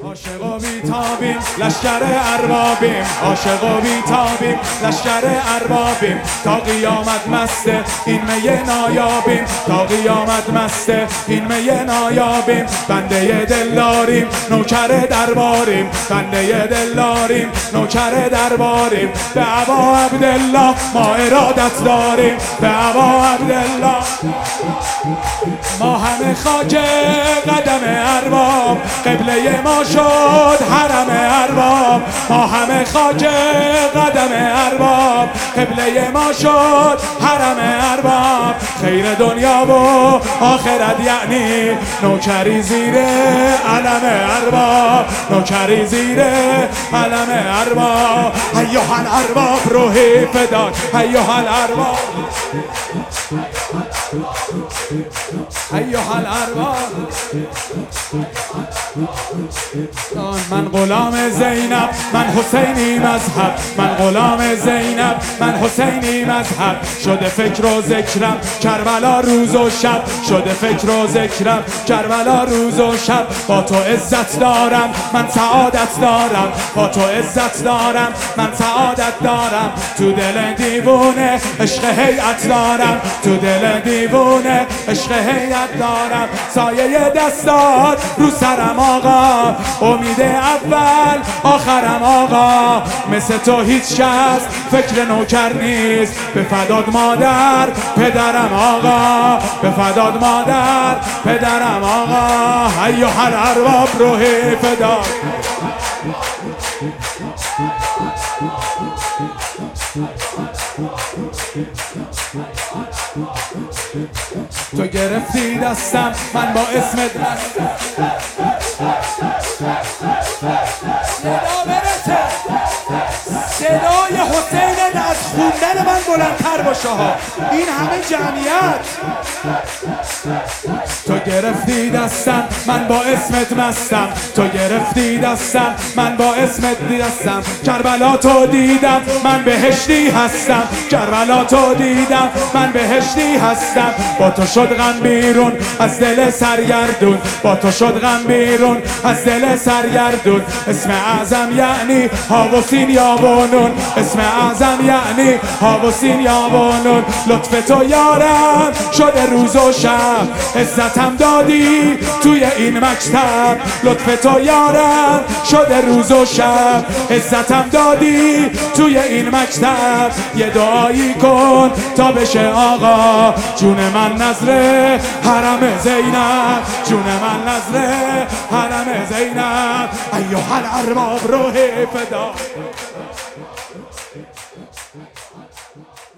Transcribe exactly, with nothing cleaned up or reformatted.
عاشق و بیتابیم لشکر اربابیم، عاشق و بیتابیم لشکر اربابیم، تا قیامت مسته این می نایابیم، تا قیامت مسته این می نایابیم. بنده دل داریم نوکر درباریم، بنده دل داریم نوکر درباریم. به ابا عبدالله ما ارادت داریم، به ابا عبدالله ما همه خاک قدم ارباب، قبله ما شد حرم ارباب، ما همه خاک قدم ارباب، قبله ما شد حرم ارباب. خیر دنیا و آخرت یعنی نوکری زیر علم ارباب، نوکری زیر علم ارباب. ایها الارباب روحی فداک، ایها الارباب، ایها الارباب. من غلام زینب، من حسینی مذهب، من غلام زینب، من حسینی مذهب. شده فکر و ذکرم کربلا روز و شب، شده فکر و ذکرم کربلا روز و شب. با تو عزت دارم من سعادت دارم، با تو عزت دارم من سعادت دارم. تو دل دیوونه عشق هیئت دارم، تو دل دیوونه عشق هیئت دارم. سایه دستات رو سرم آقا، امید اول آخرم آقا. مثل تو هیچ کس فکر نوکر نیست، به فداد مادر پدرم آقا، به فداد مادر پدرم آقا. ایها الارباب روحی فدا. تو گرفتی دستم من با اسمت صدا برسه، صدای حسین از خوندن من بلندتر باشه ها، این همه جمعیت. تو گرفتی دستم من با اسمت مستم، تو گرفتی دستم من با اسمت دستم. کربلا تو دیدم من بهشتی هستم، کربلا تو دیدم من بهشتی هستم. با تو شد غم بیرون از دل سرگردون، با تو شد غم بیرون از دل سرگردون. اسم اعظم یعنی هاوسین یا بونون، اسم اعظم یعنی هاوسین یا بونون. لطف تو یارم شده روز و شب، عزتم دادی توی این مکتب. لطف تو یارم شده روز و شب، عزتم دادی توی این مکتب. یه دعایی کن تا بشه آقا، جون من نظر حرم زینب، جون من نظر حرم زینب. ایها الارباب روحی فدا.